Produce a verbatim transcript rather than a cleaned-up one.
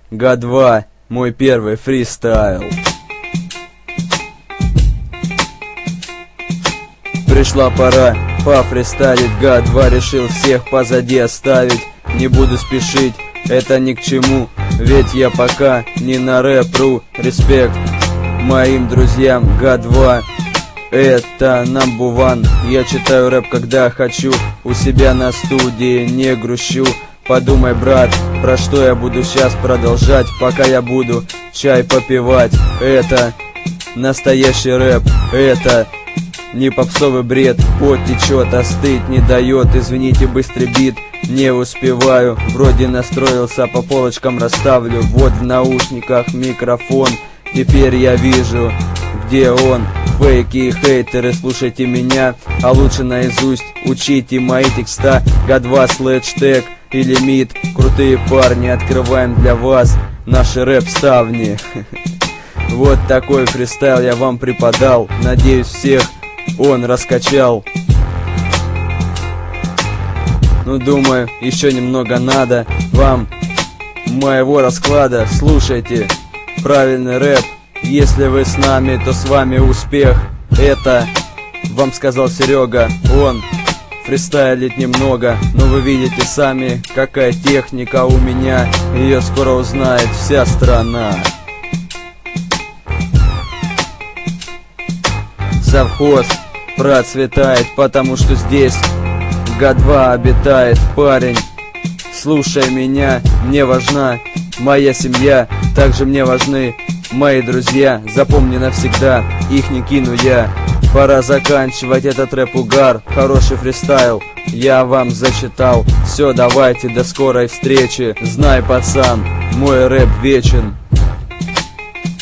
га два, мой первый фристайл. Пришла пора пофристайлить, га два решил всех позади оставить. Не буду спешить, это ни к чему, ведь я пока не на рэп-ру. Респект моим друзьям, га два, это number one. Я читаю рэп, когда хочу, у себя на студии не грущу. Подумай, брат, про что я буду сейчас продолжать, пока я буду чай попивать. Это настоящий рэп, это не попсовый бред. Пот течет, остыть не дает, извините, быстрый бит не успеваю. Вроде настроился, по полочкам расставлю. Вот в наушниках микрофон, теперь я вижу, где он. Фейки и хейтеры, слушайте меня, а лучше наизусть учите мои текста. га два слэш тег и лимит, крутые парни, открываем для вас наши рэп-ставни. Вот такой фристайл я вам преподал, надеюсь, всех он раскачал. Ну, думаю, еще немного надо вам моего расклада. Слушайте правильный рэп. Если вы с нами, то с вами успех. Это вам сказал Серега. Он фристайлит немного, но вы видите сами, какая техника у меня. Ее скоро узнает вся страна. Совхоз процветает, потому что здесь га два обитает. Парень, слушай меня, мне важна моя семья, также мне важны мои друзья. Запомни навсегда, их не кину я. Пора заканчивать этот рэп-угар. Хороший фристайл я вам зачитал. Все, давайте, до скорой встречи. Знай, пацан, мой рэп вечен.